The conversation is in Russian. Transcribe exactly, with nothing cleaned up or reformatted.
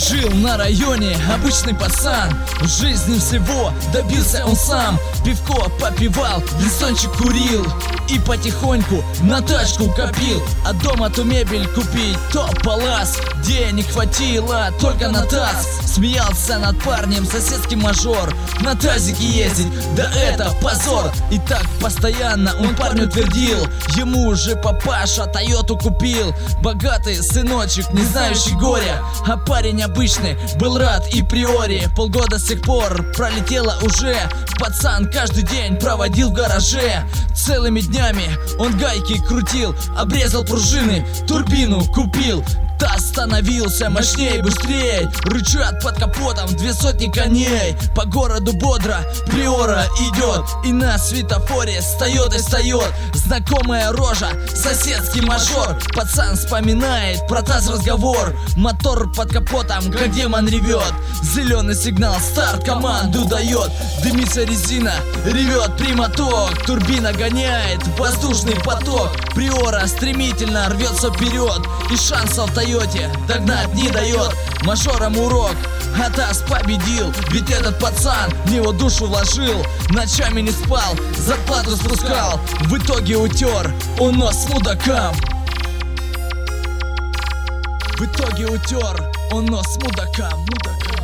Жил на районе обычный пацан, в жизни всего добился он сам. Пивко попивал, листончик курил и потихоньку на тачку копил. А дома то мебель купить, то палас. Денег хватило только на таз. Смеялся над парнем соседский мажор. На тазике ездить, да это позор. И так постоянно он парню твердил. Ему уже папаша Тойоту купил. Богатый сыночек, не знающий горя. А парень обычный был рад и приори. Полгода с тех пор пролетело уже. Пацан каждый день проводил в гараже. Целыми днями он гайки крутил, обрезал пружины, турбину купил. Таз становился мощнее, быстрее. Рычат под капотом две сотни коней. По городу бодро приора идет, и на светофоре встает и встает. Знакомая рожа, соседский мажор. Пацан вспоминает про таз разговор. Мотор под капотом, как демон ревет. Зеленый сигнал, старт команду дает. Дымится резина, ревет прямоток. Турбина гоняет воздушный поток. Приора стремительно рвется вперед, и шансов Тойоте догнать не дает. Мажорам урок, а таз победил. Ведь этот пацан в него душу вложил. Ночами не спал, зарплату спускал. В итоге утер он нос мудакам. В итоге утер он нос мудакам, мудакам.